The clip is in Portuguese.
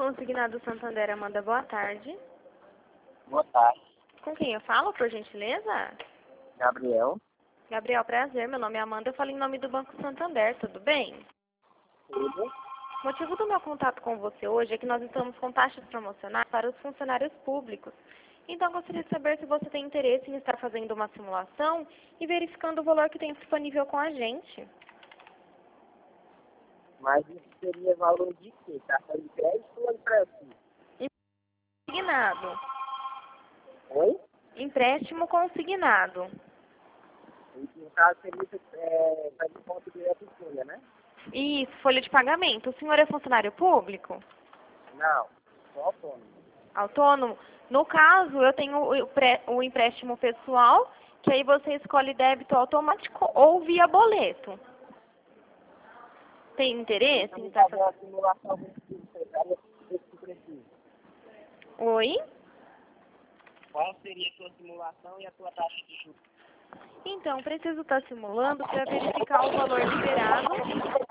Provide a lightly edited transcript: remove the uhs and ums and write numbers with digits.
Consignado Santander, Amanda, boa tarde. Boa tarde, Com quem eu falo, por gentileza? Gabriel. Gabriel, prazer. Meu nome é Amanda, eu falo em nome do Banco Santander, tudo bem? Tudo. O motivo do meu contato com você hoje é que nós estamos com taxas promocionais para os funcionários públicos. Então, gostaria de saber se você tem interesse em estar fazendo uma simulação e verificando o valor que tem disponível com a gente. Mas isso seria valor de quê? Cartão de crédito ou empréstimo? Consignado. Oi? Empréstimo consignado. Isso, no caso, seria para desconto direto em folha, né? Isso, folha de pagamento. O senhor é funcionário público? Não, só autônomo. Autônomo? No caso, eu tenho o empréstimo pessoal, que aí você escolhe débito automático ou via boleto. Tem interesse em Vamos estar fazer fazendo? uma simulação desse preciso. Oi? Qual seria a sua simulação e a sua taxa de juros? Então, preciso estar simulando para verificar o valor liberado